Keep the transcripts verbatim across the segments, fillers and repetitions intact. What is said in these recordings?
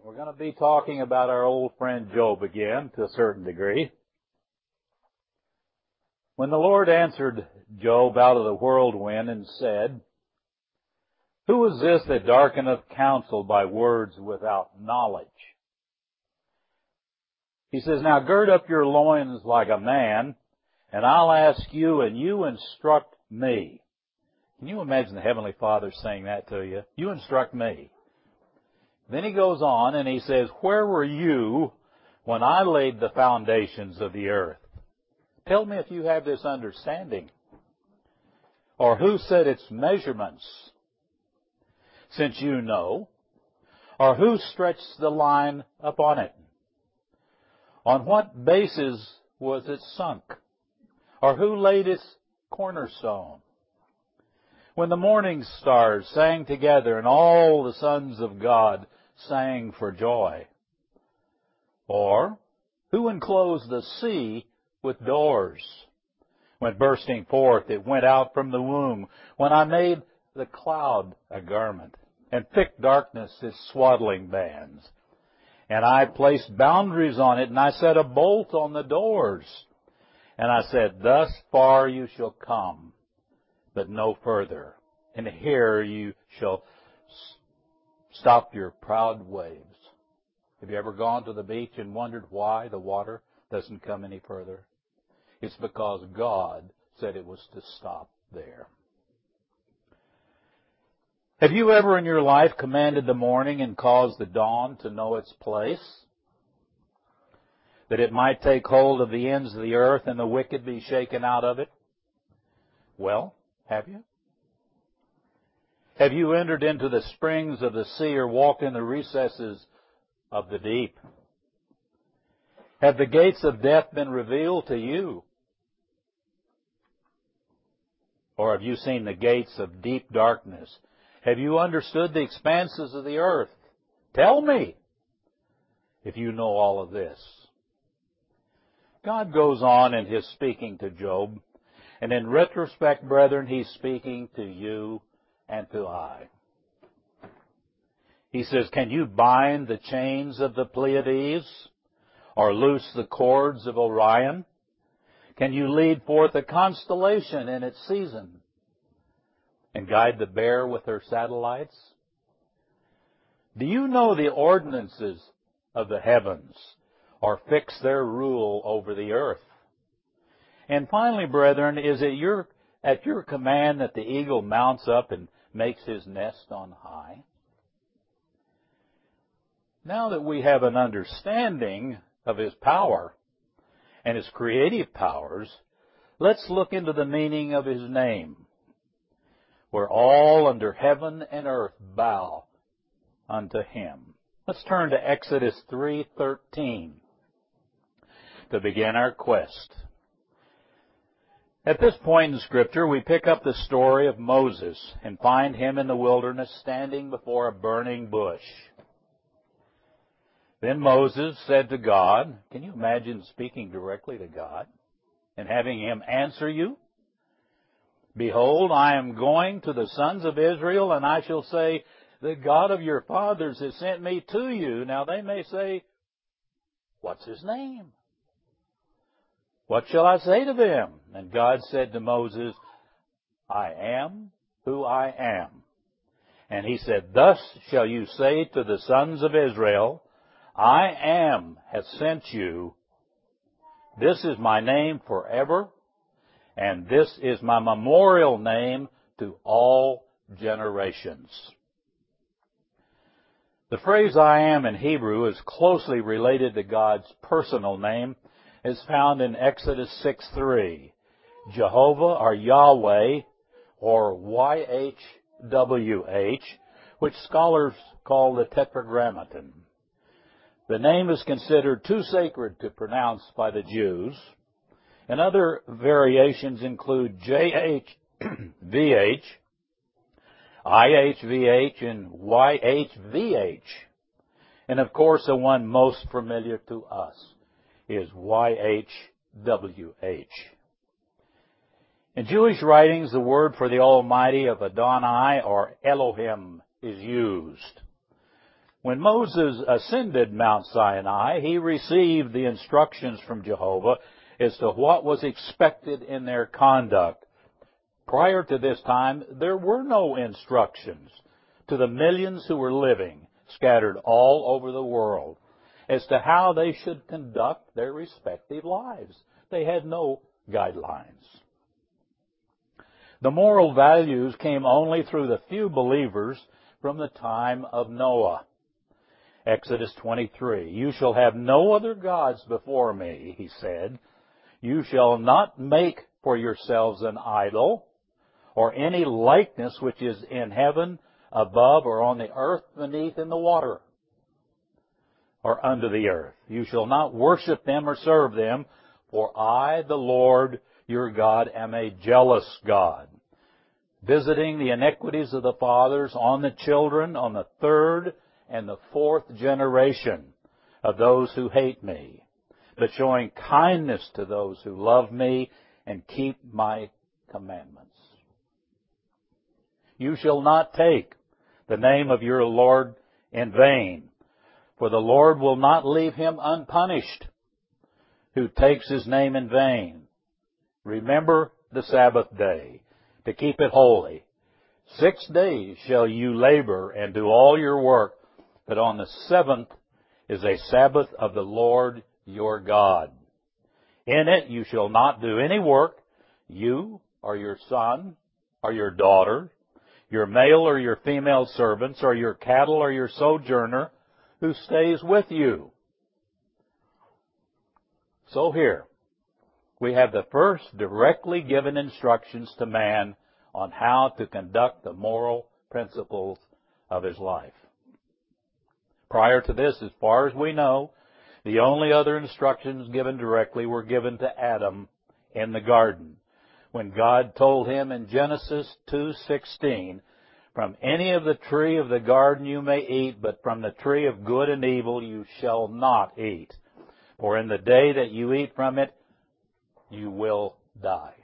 We're going to be talking about our old friend Job again, to a certain degree. When the Lord answered Job out of the whirlwind and said, "Who is this that darkeneth counsel by words without knowledge?" He says, "Now gird up your loins like a man, and I'll ask you, and you instruct me." Can you imagine the Heavenly Father saying that to you? You instruct me. Then he goes on and he says, "Where were you when I laid the foundations of the earth?" Tell me if you have this understanding. Or who set its measurements, since you know? Or who stretched the line upon it? On what basis was it sunk? Or who laid its cornerstone? When the morning stars sang together and all the sons of God sang for joy? Or who enclosed the sea with doors? When bursting forth it went out from the womb, when I made the cloud a garment, and thick darkness its swaddling bands. And I placed boundaries on it, and I set a bolt on the doors. And I said, "Thus far you shall come, but no further. And here you shall stop your proud waves." Have you ever gone to the beach and wondered why the water doesn't come any further? It's because God said it was to stop there. Have you ever in your life commanded the morning and caused the dawn to know its place, that it might take hold of the ends of the earth and the wicked be shaken out of it? Well, have you? Have you entered into the springs of the sea or walked in the recesses of the deep? Have the gates of death been revealed to you? Or have you seen the gates of deep darkness? Have you understood the expanses of the earth? Tell me if you know all of this. God goes on in His speaking to Job, and in retrospect, brethren, He's speaking to you and to I. He says, "Can you bind the chains of the Pleiades, or loose the cords of Orion? Can you lead forth a constellation in its season, and guide the bear with her satellites? Do you know the ordinances of the heavens, or fix their rule over the earth? And finally, brethren, is it your at your command that the eagle mounts up and makes his nest on high?" Now that we have an understanding of His power and His creative powers, let's look into the meaning of His name, where all under heaven and earth bow unto Him. Let's turn to Exodus three thirteen to begin our quest. At this point in Scripture, we pick up the story of Moses and find him in the wilderness standing before a burning bush. Then Moses said to God, can you imagine speaking directly to God and having Him answer you? "Behold, I am going to the sons of Israel, and I shall say, the God of your fathers has sent me to you." Now they may say, "What's His name? What shall I say to them?" And God said to Moses, "I am who I am." And He said, "Thus shall you say to the sons of Israel, I am hath sent you. This is my name forever, and this is my memorial name to all generations." The phrase "I am" in Hebrew is closely related to God's personal name, as found in Exodus six three. Jehovah or Yahweh, or Y H W H, which scholars call the Tetragrammaton. The name is considered too sacred to pronounce by the Jews, and other variations include J H V H, I H V H, and Y H V H. And of course, the one most familiar to us is Y H W H. In Jewish writings, the word for the Almighty of Adonai or Elohim is used. When Moses ascended Mount Sinai, he received the instructions from Jehovah as to what was expected in their conduct. Prior to this time, there were no instructions to the millions who were living scattered all over the world as to how they should conduct their respective lives. They had no guidelines. The moral values came only through the few believers from the time of Noah. Exodus twenty-three, "You shall have no other gods before me," he said. "You shall not make for yourselves an idol, or any likeness which is in heaven above, or on the earth beneath, in the water, or under the earth. You shall not worship them or serve them, for I, the Lord your God, am a jealous God, visiting the iniquities of the fathers on the children, on the third and the fourth generation of those who hate me, but showing kindness to those who love me and keep my commandments. You shall not take the name of your Lord in vain, for the Lord will not leave him unpunished who takes his name in vain. Remember the Sabbath day, to keep it holy. Six days shall you labor and do all your work, but on the seventh is a Sabbath of the Lord your God. In it you shall not do any work, you or your son or your daughter, your male or your female servants, or your cattle or your sojourner who stays with you." So here, we have the first directly given instructions to man on how to conduct the moral principles of his life. Prior to this, as far as we know, the only other instructions given directly were given to Adam in the garden, when God told him in Genesis two sixteen, "From any of the tree of the garden you may eat, but from the tree of good and evil you shall not eat. For in the day that you eat from it, you will die."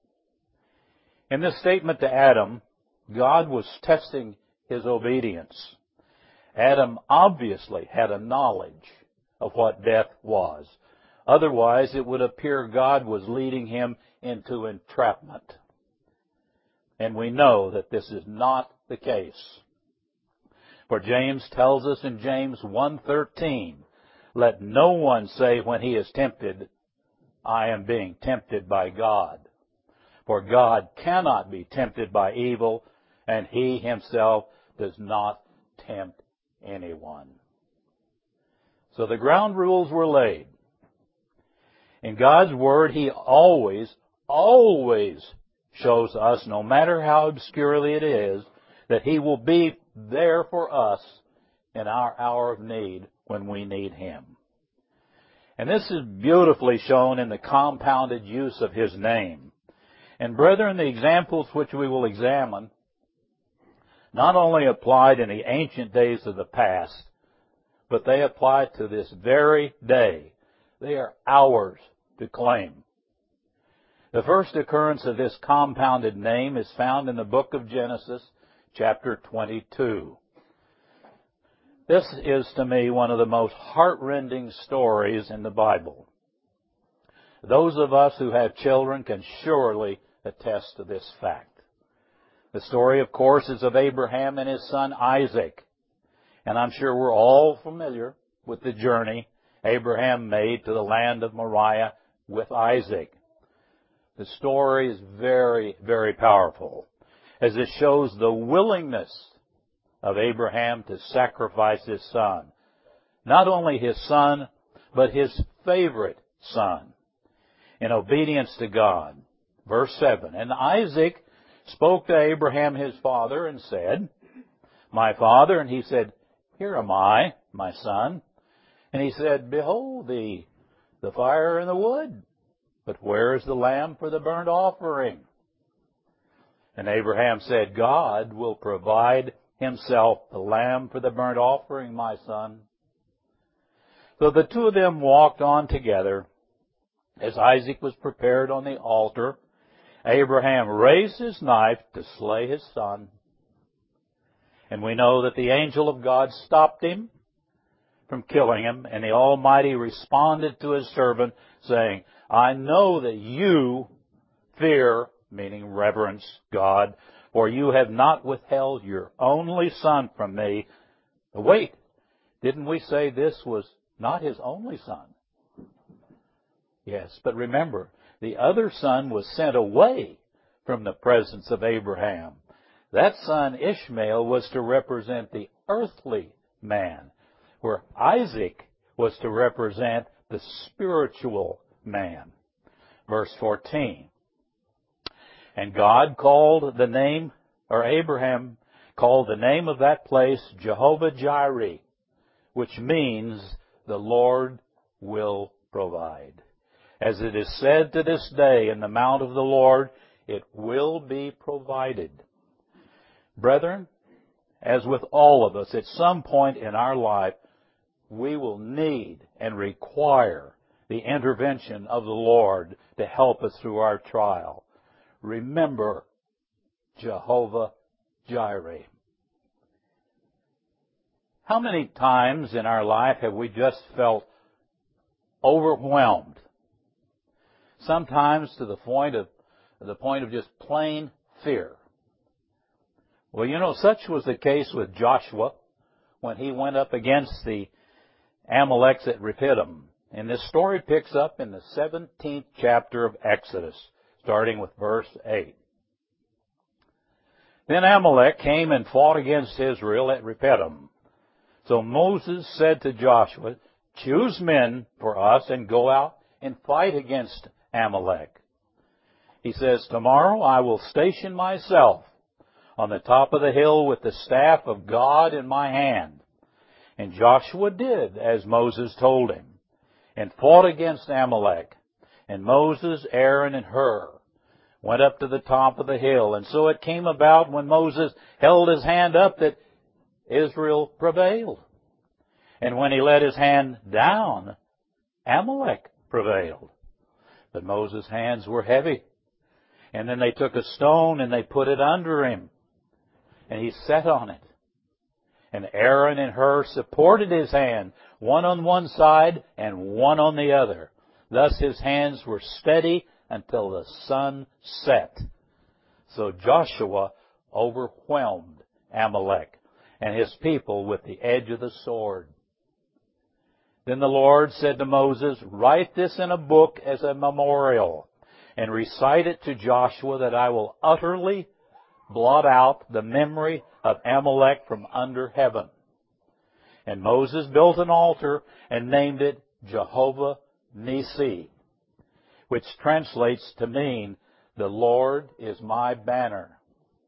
In this statement to Adam, God was testing his obedience. Adam obviously had a knowledge of what death was. Otherwise, it would appear God was leading him into entrapment. And we know that this is not the case. For James tells us in James one thirteen, "Let no one say when he is tempted, I am being tempted by God. For God cannot be tempted by evil, and he himself does not tempt anyone." So the ground rules were laid. In God's Word, He always, always shows us, no matter how obscurely it is, that He will be there for us in our hour of need when we need Him. And this is beautifully shown in the compounded use of His name. And brethren, the examples which we will examine not only applied in the ancient days of the past, but they apply to this very day. They are ours to claim. The first occurrence of this compounded name is found in the book of Genesis, chapter twenty-two. This is, to me, one of the most heartrending stories in the Bible. Those of us who have children can surely attest to this fact. The story, of course, is of Abraham and his son Isaac. And I'm sure we're all familiar with the journey Abraham made to the land of Moriah with Isaac. The story is very, very powerful, as it shows the willingness of Abraham to sacrifice his son. Not only his son, but his favorite son, in obedience to God. Verse seven, "And Isaac spoke to Abraham his father and said, 'My father,' and he said, 'Here am I, my son.' And he said, 'Behold thee, the fire and the wood, but where is the lamb for the burnt offering?' And Abraham said, 'God will provide himself the lamb for the burnt offering, my son.' So the two of them walked on together. As Isaac was prepared on the altar, Abraham raised his knife to slay his son. And we know that the angel of God stopped him from killing him, and the Almighty responded to His servant, saying, I know that you fear, meaning reverence, God, for you have not withheld your only son from me. But wait, didn't we say this was not his only son? Yes, but remember, the other son was sent away from the presence of Abraham. That son, Ishmael, was to represent the earthly man, where Isaac was to represent the spiritual man. Verse fourteen. And God called the name, or Abraham called the name of that place Jehovah-Jireh, which means the Lord will provide. As it is said to this day, in the mount of the Lord, it will be provided. Brethren, as with all of us, at some point in our life, we will need and require the intervention of the Lord to help us through our trial. Remember Jehovah-Jireh. How many times in our life have we just felt overwhelmed? Sometimes to the point of the point of just plain fear. Well, you know, such was the case with Joshua when he went up against the Amalekites at Rephidim. And this story picks up in the seventeenth chapter of Exodus, starting with verse eight. Then Amalek came and fought against Israel at Rephidim. So Moses said to Joshua, choose men for us and go out and fight against Amalek. He says, tomorrow I will station myself on the top of the hill with the staff of God in my hand. And Joshua did as Moses told him, and fought against Amalek. And Moses, Aaron, and Hur went up to the top of the hill. And so it came about when Moses held his hand up that Israel prevailed. And when he let his hand down, Amalek prevailed. But Moses' hands were heavy. And then they took a stone and they put it under him. And he sat on it. And Aaron and Hur supported his hand, one on one side and one on the other. Thus his hands were steady until the sun set. So Joshua overwhelmed Amalek and his people with the edge of the sword. Then the Lord said to Moses, write this in a book as a memorial, and recite it to Joshua, that I will utterly blot out the memory of Amalek from under heaven. And Moses built an altar and named it Jehovah Nissi, which translates to mean, the Lord is my banner.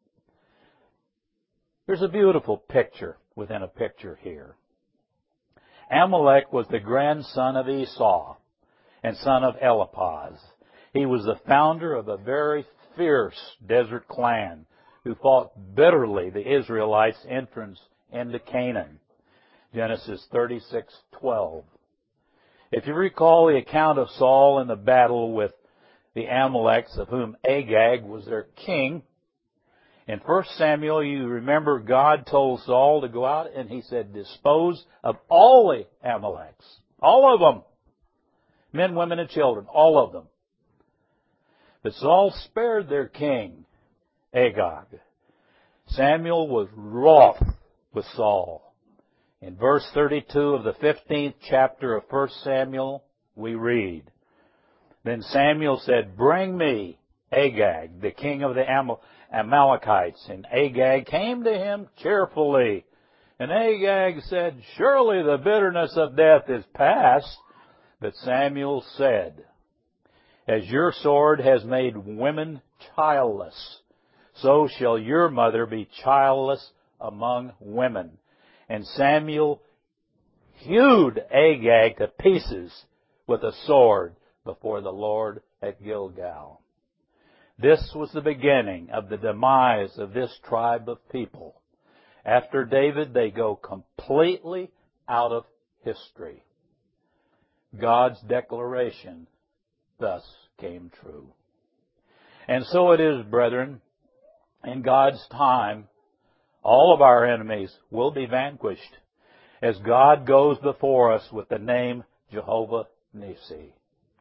There's a beautiful picture within a picture here. Amalek was the grandson of Esau and son of Eliphaz. He was the founder of a very fierce desert clan who fought bitterly the Israelites' entrance into Canaan. Genesis thirty-six twelve. If you recall the account of Saul in the battle with the Amalekites, of whom Agag was their king, in First Samuel, you remember God told Saul to go out and he said, dispose of all the Amalekites. All of them. Men, women, and children. All of them. But Saul spared their king, Agag. Samuel was wroth with Saul. In verse thirty-two of the fifteenth chapter of First Samuel, we read, then Samuel said, bring me Agag, the king of the Amal- Amalekites. And Agag came to him cheerfully. And Agag said, surely the bitterness of death is past. But Samuel said, as your sword has made women childless, so shall your mother be childless among women. And Samuel hewed Agag to pieces with a sword before the Lord at Gilgal. This was the beginning of the demise of this tribe of people. After David, they go completely out of history. God's declaration thus came true. And so it is, brethren, in God's time, all of our enemies will be vanquished. as God goes before us with the name Jehovah Nissi.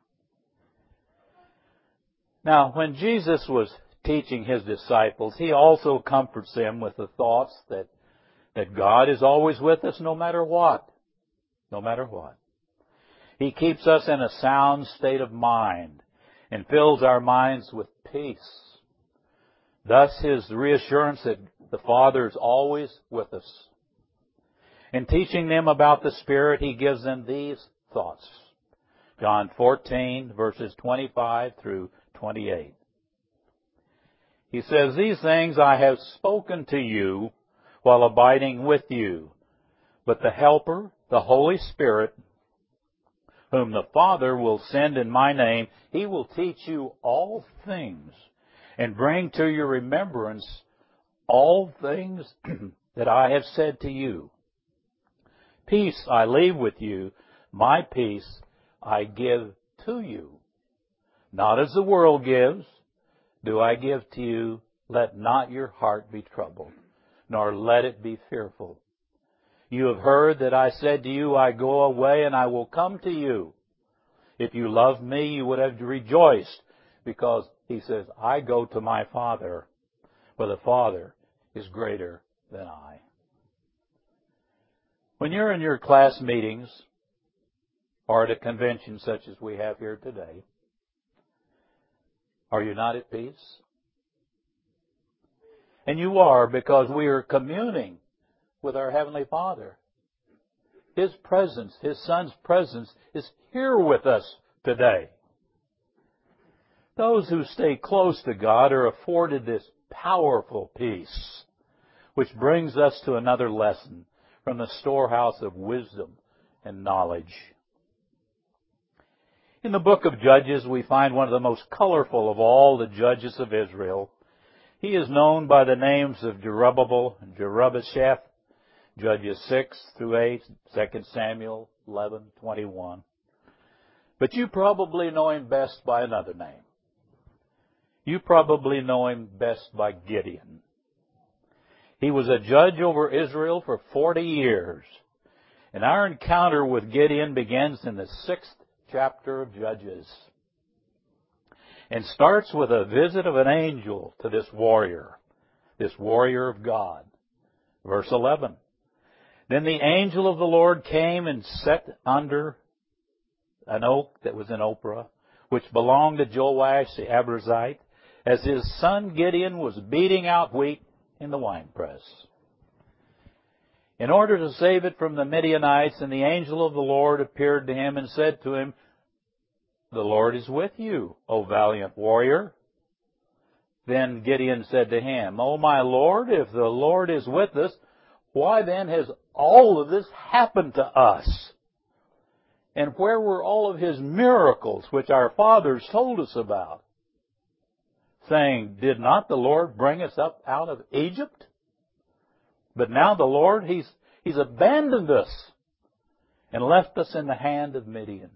Now, when Jesus was teaching His disciples, He also comforts them with the thoughts that, that God is always with us no matter what. No matter what. He keeps us in a sound state of mind and fills our minds with peace. Thus, His reassurance that the Father is always with us. In teaching them about the Spirit, He gives them these thoughts. John fourteen, verses twenty-five through twenty-eight. He says, "These things I have spoken to you while abiding with you. But the Helper, the Holy Spirit, whom the Father will send in my name, He will teach you all things and bring to your remembrance all things that I have said to you. Peace I leave with you, my peace I give to you. Not as the world gives, do I give to you. Let not your heart be troubled, nor let it be fearful. You have heard that I said to you, I go away and I will come to you. If you loved me, you would have rejoiced, because He says, I go to my Father, for the Father is greater than I." When you're in your class meetings, or at a convention such as we have here today, are you not at peace? And you are, because we are communing with our Heavenly Father. His presence, His Son's presence, is here with us today. Those who stay close to God are afforded this powerful peace, which brings us to another lesson from the storehouse of wisdom and knowledge. In the book of Judges, we find one of the most colorful of all the judges of Israel. He is known by the names of Jerubbabel and Jerubbesheth, Judges six through eight, Second Samuel eleven twenty-one. But you probably know him best by another name. You probably know him best by Gideon. He was a judge over Israel for forty years. And our encounter with Gideon begins in the sixth chapter of Judges, and starts with a visit of an angel to this warrior, this warrior of God. Verse eleven. Then the angel of the Lord came and sat under an oak that was in Ophrah, which belonged to Joash the Abiezrite, as his son Gideon was beating out wheat in the winepress, in order to save it from the Midianites. And the angel of the Lord appeared to him and said to him, The Lord is with you, O valiant warrior. Then Gideon said to him, O my Lord, if the Lord is with us, why then has all of this happened to us? And where were all of His miracles which our fathers told us about, saying, Did not the Lord bring us up out of Egypt? But now the Lord, He's, He's abandoned us and left us in the hand of Midian.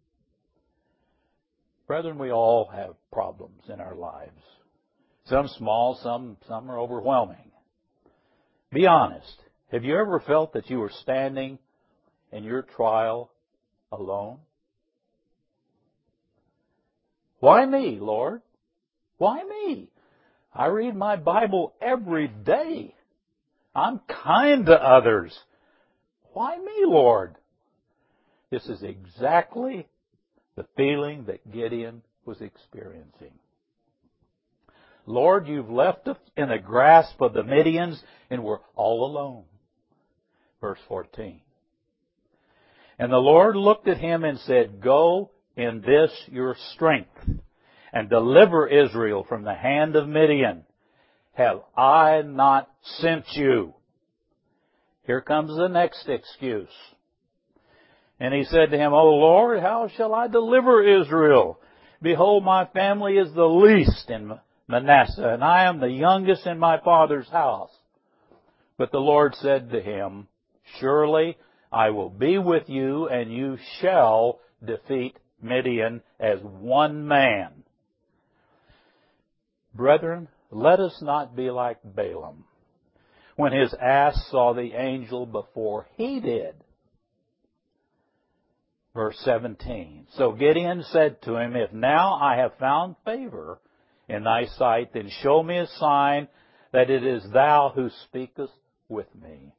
Brethren, we all have problems in our lives. Some small, some, some are overwhelming. Be honest. Have you ever felt that you were standing in your trial alone? Why me, Lord? Why me? I read my Bible every day. I'm kind to others. Why me, Lord? This is exactly the feeling that Gideon was experiencing. Lord, you've left us in the grasp of the Midians, and we're all alone. Verse fourteen. And the Lord looked at him and said, Go in this your strength, and deliver Israel from the hand of Midian. Have I not sent you? Here comes the next excuse. And he said to him, O Lord, how shall I deliver Israel? Behold, my family is the least in Manasseh, and I am the youngest in my father's house. But the Lord said to him, Surely I will be with you, and you shall defeat Midian as one man. Brethren, let us not be like Balaam, when his ass saw the angel before he did. Verse seventeen. So Gideon said to him, If now I have found favor in thy sight, then show me a sign that it is thou who speakest with me.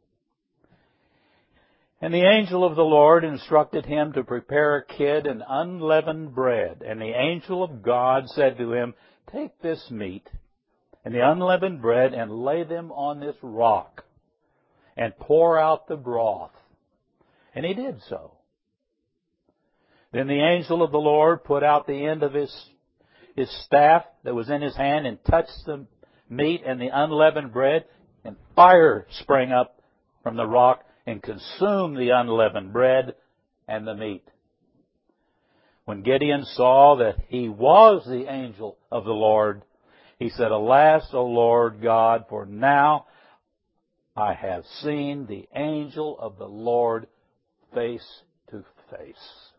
And the angel of the Lord instructed him to prepare a kid and unleavened bread. And the angel of God said to him, Take this meat and the unleavened bread and lay them on this rock and pour out the broth. And he did so. Then the angel of the Lord put out the end of his, his staff that was in his hand and touched the meat and the unleavened bread, and fire sprang up from the rock and consumed the unleavened bread and the meat. When Gideon saw that he was the angel of the Lord, he said, Alas, O Lord God, for now I have seen the angel of the Lord face to face.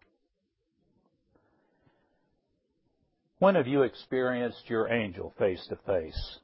When have you experienced your angel face to face?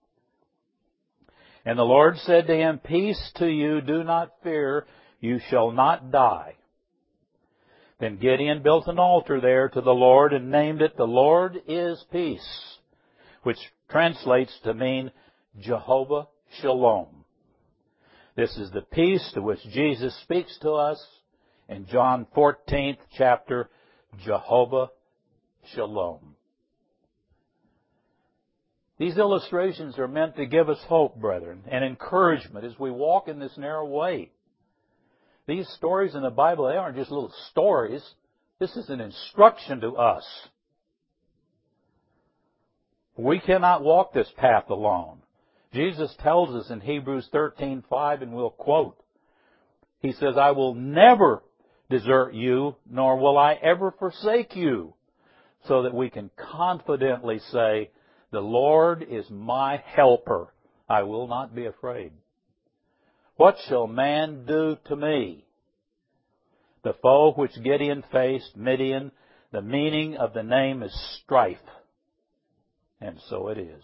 And the Lord said to him, Peace to you, do not fear, you shall not die. Then Gideon built an altar there to the Lord and named it, The Lord is Peace, which translates to mean Jehovah Shalom. This is the peace to which Jesus speaks to us in John fourteenth chapter, Jehovah Shalom. These illustrations are meant to give us hope, brethren, and encouragement as we walk in this narrow way. These stories in the Bible, they aren't just little stories. This is an instruction to us. We cannot walk this path alone. Jesus tells us in Hebrews thirteen five, and we'll quote, He says, I will never desert you, nor will I ever forsake you, so that we can confidently say, The Lord is my helper. I will not be afraid. What shall man do to me? The foe which Gideon faced, Midian, the meaning of the name is strife. And so it is.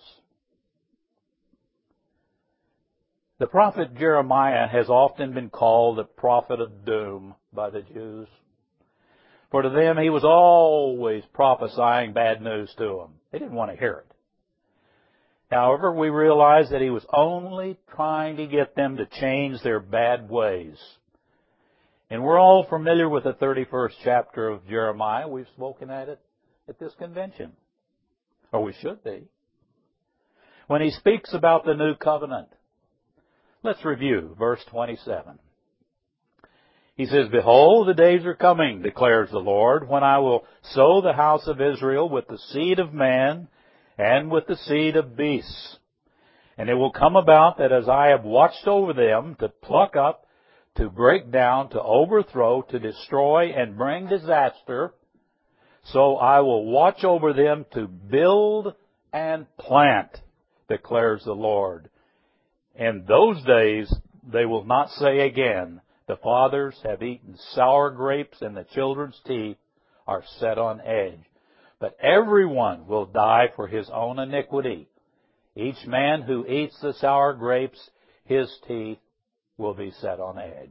The prophet Jeremiah has often been called the prophet of doom by the Jews. For to them he was always prophesying bad news to them. They didn't want to hear it. However, we realize that he was only trying to get them to change their bad ways. And we're all familiar with the thirty-first chapter of Jeremiah. We've spoken at it at this convention. Or we should be. When he speaks about the new covenant. Let's review verse twenty-seven. He says, Behold, the days are coming, declares the Lord, when I will sow the house of Israel with the seed of man and with the seed of beasts. And it will come about that as I have watched over them to pluck up, to break down, to overthrow, to destroy, and bring disaster, so I will watch over them to build and plant, declares the Lord. In those days they will not say again, The fathers have eaten sour grapes, and the children's teeth are set on edge. But everyone will die for his own iniquity. Each man who eats the sour grapes, his teeth will be set on edge.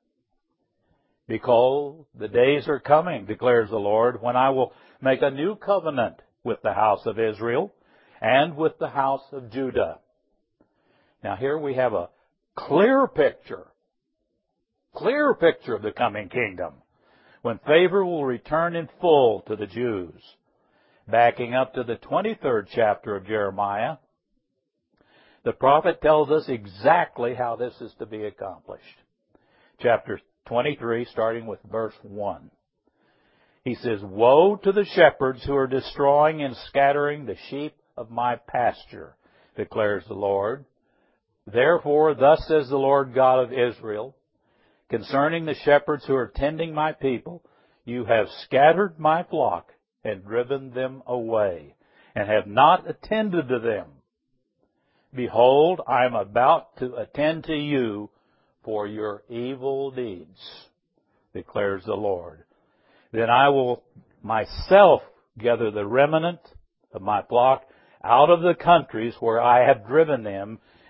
Behold, the days are coming, declares the Lord, when I will make a new covenant with the house of Israel and with the house of Judah. Now here we have a clear picture, clear picture of the coming kingdom, when favor will return in full to the Jews. Backing up to the twenty-third chapter of Jeremiah, the prophet tells us exactly how this is to be accomplished. Chapter twenty-three, starting with verse one. He says, Woe to the shepherds who are destroying and scattering the sheep of my pasture, declares the Lord. Therefore, thus says the Lord God of Israel, concerning the shepherds who are tending my people, you have scattered my flock and driven them away, and have not attended to them. Behold, I am about to attend to you for your evil deeds, declares the Lord. Then I will myself gather the remnant of my flock out of the countries where I have driven them,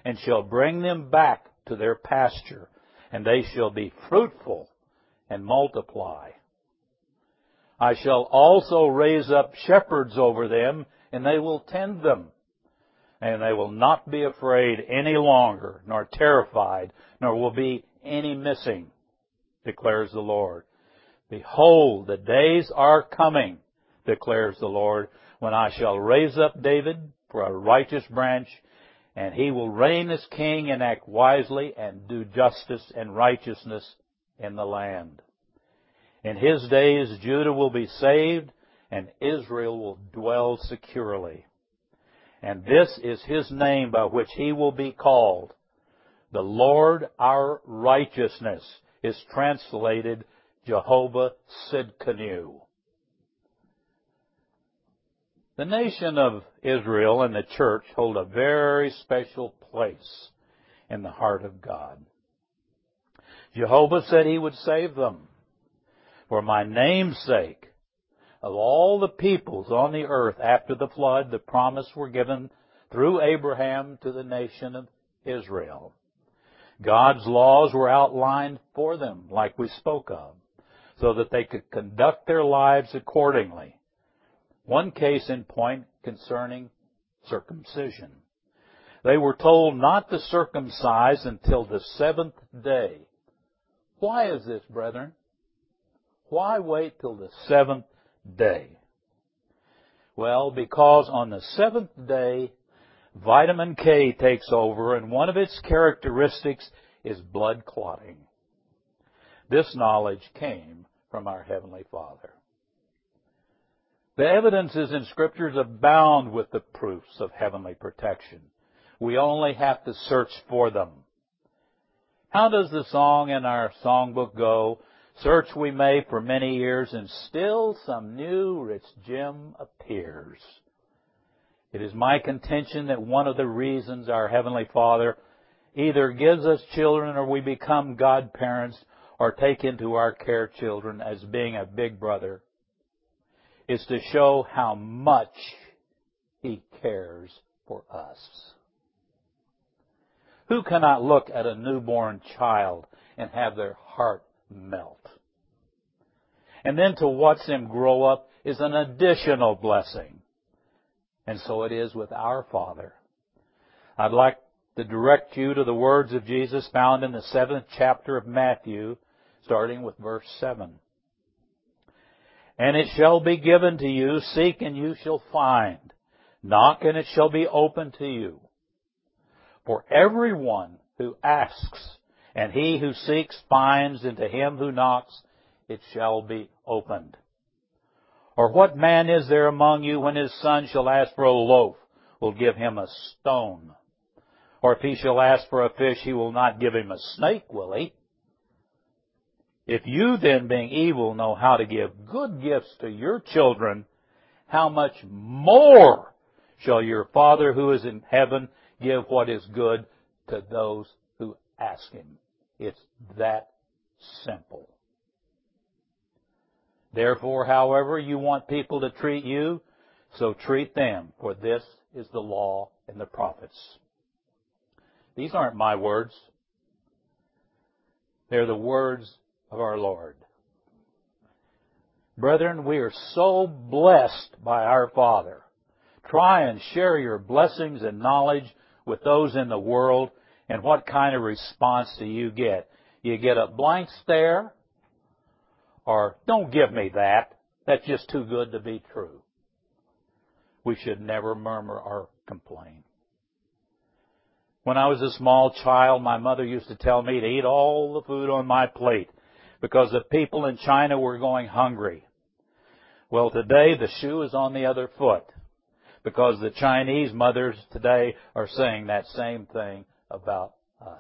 and shall bring them back to their pasture, and they shall be fruitful and multiply. I shall also raise up shepherds over them, and they will tend them. And they will not be afraid any longer, nor terrified, nor will be any missing, declares the Lord. Behold, the days are coming, declares the Lord, when I shall raise up David for a righteous branch, and he will reign as king and act wisely and do justice and righteousness in the land. In his days Judah will be saved, and Israel will dwell securely. And this is his name by which he will be called. The Lord our righteousness is translated Jehovah Sidkenu. The nation of Israel and the church hold a very special place in the heart of God. Jehovah said he would save them. For my name's sake, of all the peoples on the earth after the flood, the promise were given through Abraham to the nation of Israel. God's laws were outlined for them, like we spoke of, so that they could conduct their lives accordingly. One case in point concerning circumcision. They were told not to circumcise until the seventh day. Why is this, brethren? Why wait till the seventh day? Well, because on the seventh day, vitamin K takes over, and one of its characteristics is blood clotting. This knowledge came from our Heavenly Father. The evidences in Scriptures abound with the proofs of heavenly protection. We only have to search for them. How does the song in our songbook go? Search we may for many years, and still some new rich gem appears. It is my contention that one of the reasons our Heavenly Father either gives us children or we become godparents or take into our care children as being a big brother is to show how much He cares for us. Who cannot look at a newborn child and have their heart melt? And then to watch them grow up is an additional blessing. And so it is with our Father. I'd like to direct you to the words of Jesus found in the seventh chapter of Matthew, starting with verse seven. And it shall be given to you, seek and you shall find, knock and it shall be opened to you. For everyone who asks, and he who seeks finds, and to him who knocks it shall be opened. Or what man is there among you when his son shall ask for a loaf, will give him a stone? Or if he shall ask for a fish, he will not give him a snake, will he? If you then, being evil, know how to give good gifts to your children, how much more shall your Father who is in heaven give what is good to those who ask Him? It's that simple. Therefore, however you want people to treat you, so treat them, for this is the law and the prophets. These aren't my words. They're the words of our Lord. Brethren, we are so blessed by our Father. Try and share your blessings and knowledge with those in the world, and what kind of response do you get? You get a blank stare, or don't give me that. That's just too good to be true. We should never murmur or complain. When I was a small child, my mother used to tell me to eat all the food on my plate because the people in China were going hungry. Well, today the shoe is on the other foot because the Chinese mothers today are saying that same thing about us.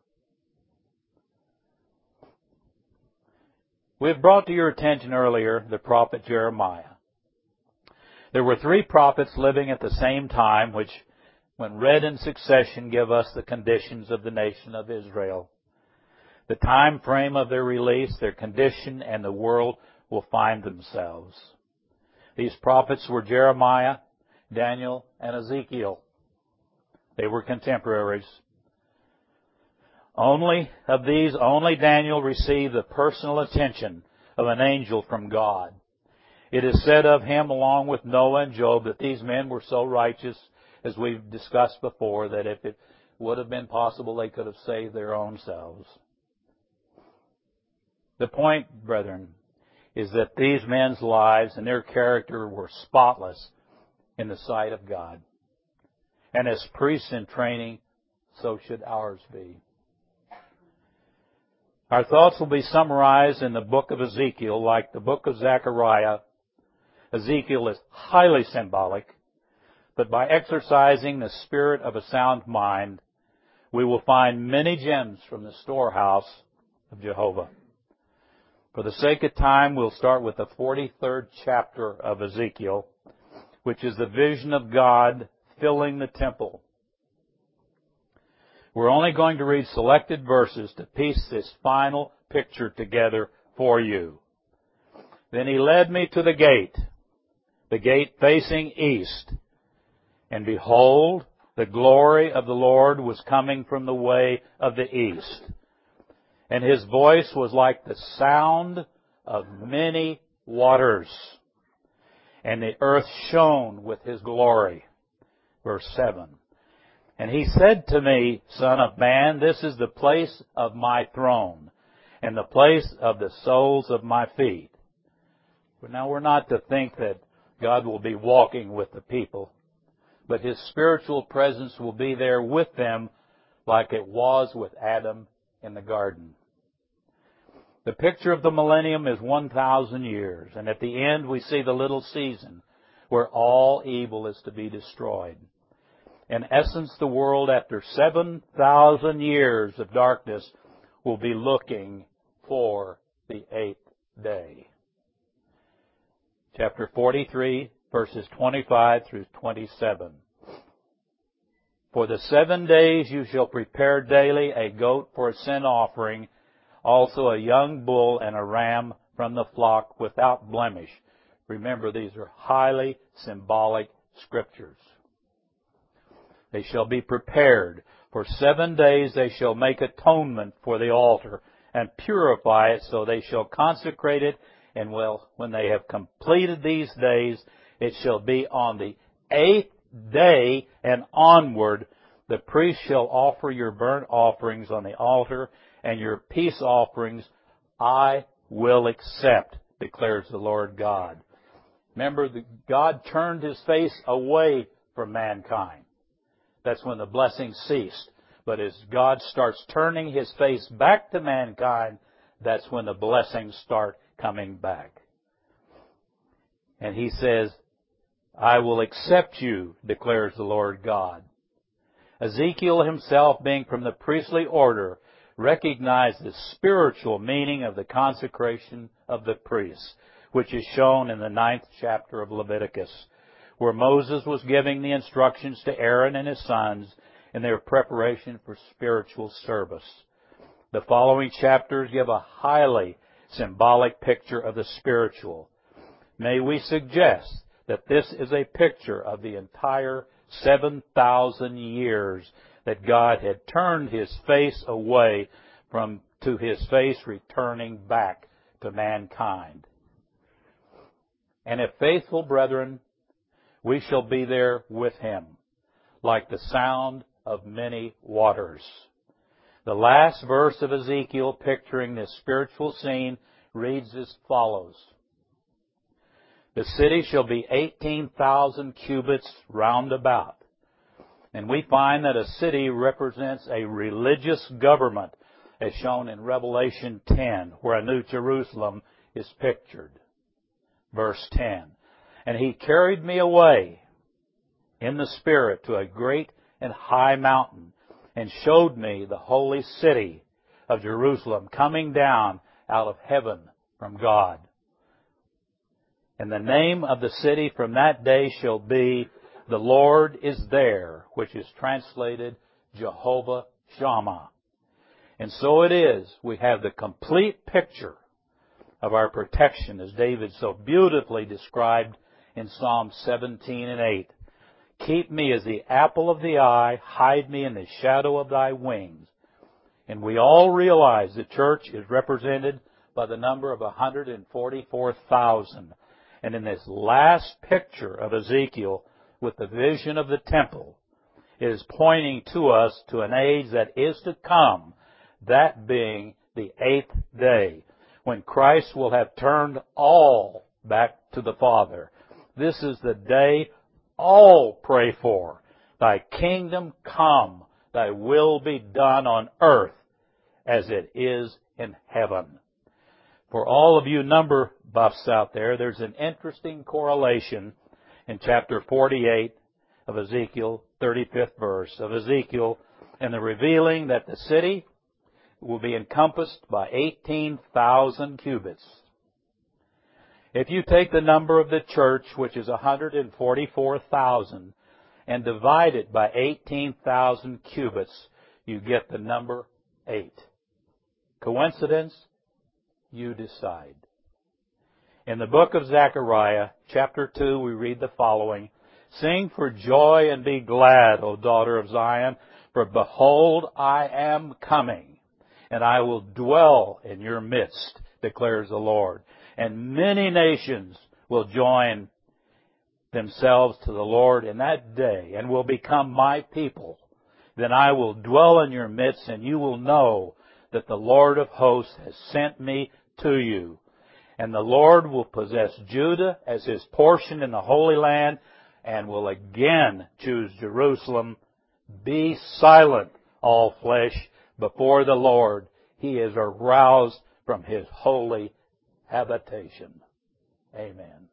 We have brought to your attention earlier the prophet Jeremiah. There were three prophets living at the same time, which, when read in succession, give us the conditions of the nation of Israel. The time frame of their release, their condition, and the world will find themselves. These prophets were Jeremiah, Daniel, and Ezekiel. They were contemporaries. Only of these, only Daniel received the personal attention of an angel from God. It is said of him, along with Noah and Job, that these men were so righteous, as we've discussed before, that if it would have been possible, they could have saved their own selves. The point, brethren, is that these men's lives and their character were spotless in the sight of God. And as priests in training, so should ours be. Our thoughts will be summarized in the book of Ezekiel, like the book of Zechariah. Ezekiel is highly symbolic, but by exercising the spirit of a sound mind, we will find many gems from the storehouse of Jehovah. For the sake of time, we'll start with the forty-third chapter of Ezekiel, which is the vision of God filling the temple. We're only going to read selected verses to piece this final picture together for you. Then he led me to the gate, the gate facing east. And behold, the glory of the Lord was coming from the way of the east. And his voice was like the sound of many waters. And the earth shone with his glory. Verse seven. And he said to me, Son of man, this is the place of my throne, and the place of the soles of my feet. But now we're not to think that God will be walking with the people, but His spiritual presence will be there with them like it was with Adam in the garden. The picture of the millennium is one thousand years, and at the end we see the little season where all evil is to be destroyed. In essence, the world after seven thousand years of darkness will be looking for the eighth day. Chapter forty-three, verses twenty-five through twenty-seven. For the seven days you shall prepare daily a goat for a sin offering, also a young bull and a ram from the flock without blemish. Remember, these are highly symbolic scriptures. They shall be prepared. For seven days they shall make atonement for the altar and purify it, so they shall consecrate it. And well, when they have completed these days, it shall be on the eighth day and onward, the priest shall offer your burnt offerings on the altar, and your peace offerings I will accept, declares the Lord God. Remember, God turned His face away from mankind. That's when the blessing ceased. But as God starts turning His face back to mankind, that's when the blessings start coming back. And He says, I will accept you, declares the Lord God. Ezekiel himself, being from the priestly order, recognized the spiritual meaning of the consecration of the priests, which is shown in the ninth chapter of Leviticus, where Moses was giving the instructions to Aaron and his sons in their preparation for spiritual service. The following chapters give a highly symbolic picture of the spiritual. May we suggest that this is a picture of the entire seven thousand years that God had turned His face away from to His face returning back to mankind. And if faithful brethren, we shall be there with Him, like the sound of many waters. The last verse of Ezekiel, picturing this spiritual scene, reads as follows. The city shall be eighteen thousand cubits round about. And we find that a city represents a religious government, as shown in Revelation ten, where a new Jerusalem is pictured. Verse ten. And He carried me away in the Spirit to a great and high mountain, and showed me the holy city of Jerusalem coming down out of heaven from God. And the name of the city from that day shall be, The Lord is There, which is translated Jehovah Shammah. And so it is, we have the complete picture of our protection, as David so beautifully described in Psalm seventeen and eight. Keep me as the apple of the eye, hide me in the shadow of Thy wings. And we all realize the church is represented by the number of one hundred forty-four thousand. And in this last picture of Ezekiel with the vision of the temple, it is pointing to us to an age that is to come, that being the eighth day, when Christ will have turned all back to the Father. This is the day all pray for. Thy kingdom come, thy will be done on earth as it is in heaven. For all of you number buffs out there, there's an interesting correlation in chapter forty-eight of Ezekiel, thirty-fifth verse of Ezekiel, and the revealing that the city will be encompassed by eighteen thousand cubits. If you take the number of the church, which is one hundred forty-four thousand, and divide it by eighteen thousand cubits, you get the number eight. Coincidence? You decide. In the book of Zechariah, chapter two, we read the following: Sing for joy and be glad, O daughter of Zion, for behold, I am coming, and I will dwell in your midst, declares the Lord. And many nations will join themselves to the Lord in that day, and will become my people. Then I will dwell in your midst, and you will know that the Lord of hosts has sent me to you. And the Lord will possess Judah as his portion in the Holy Land, and will again choose Jerusalem. Be silent, all flesh, before the Lord. He is aroused from his holy habitation. Amen.